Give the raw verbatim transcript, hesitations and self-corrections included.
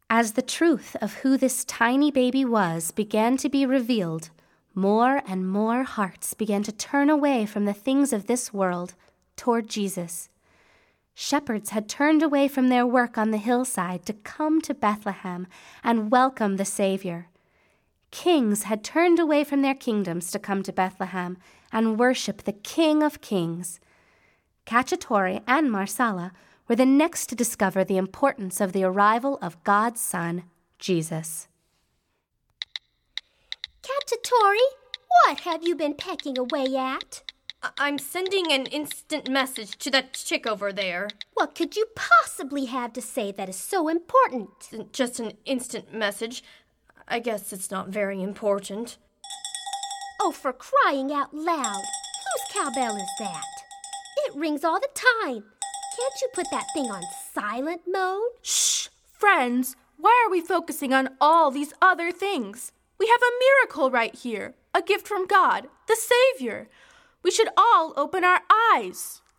As the truth of who this tiny baby was began to be revealed, more and more hearts began to turn away from the things of this world toward Jesus. Shepherds had turned away from their work on the hillside to come to Bethlehem and welcome the Savior. Kings had turned away from their kingdoms to come to Bethlehem and worship the King of Kings. Cacciatore and Marsala were the next to discover the importance of the arrival of God's Son, Jesus. Cacciatore, what have you been pecking away at? I- I'm sending an instant message to that chick over there. What could you possibly have to say that is so important? Just an instant message. I guess it's not very important. Oh, for crying out loud. Whose cowbell is that? It rings all the time. Can't you put that thing on silent mode? Shh! Friends, why are we focusing on all these other things? We have a miracle right here, a gift from God, the Savior. We should all open our eyes.